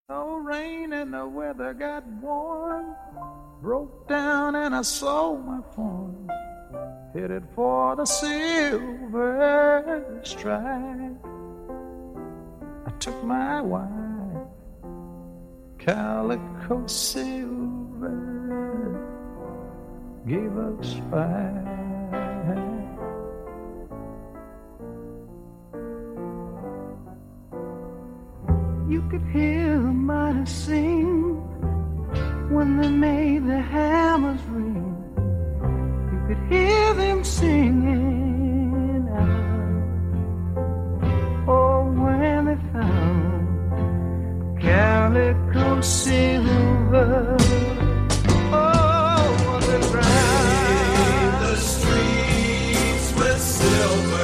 No rain and the weather got warm. Broke down and I sold my farm. Headed for the silver stripe. I took my wife, Calico Silver, gave us five. You could hear the miners sing when they made the hammers ring. You could hear them singing out. Oh, when they found Calico Silver. Oh, what they drowned the streets with silver.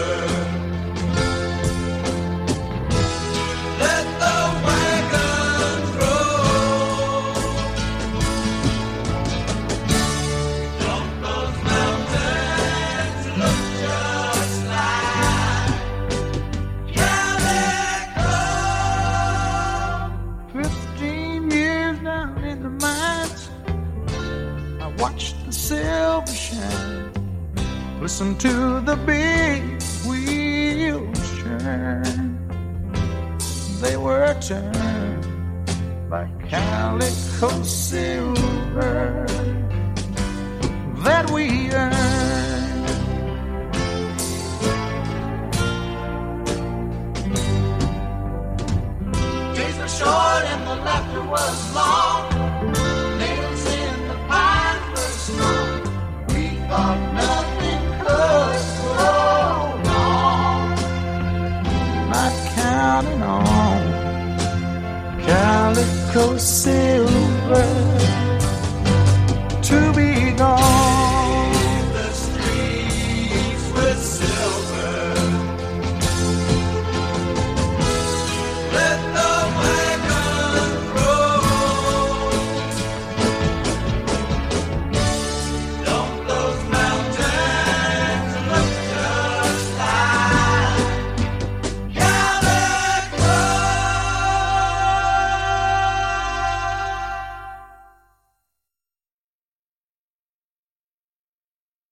Silver shine. Listen to the big wheels churn. They were turned by Calico Silver that we earned. Days were short and the laughter was long. Nothing could go wrong. Not counting on Calico Silver.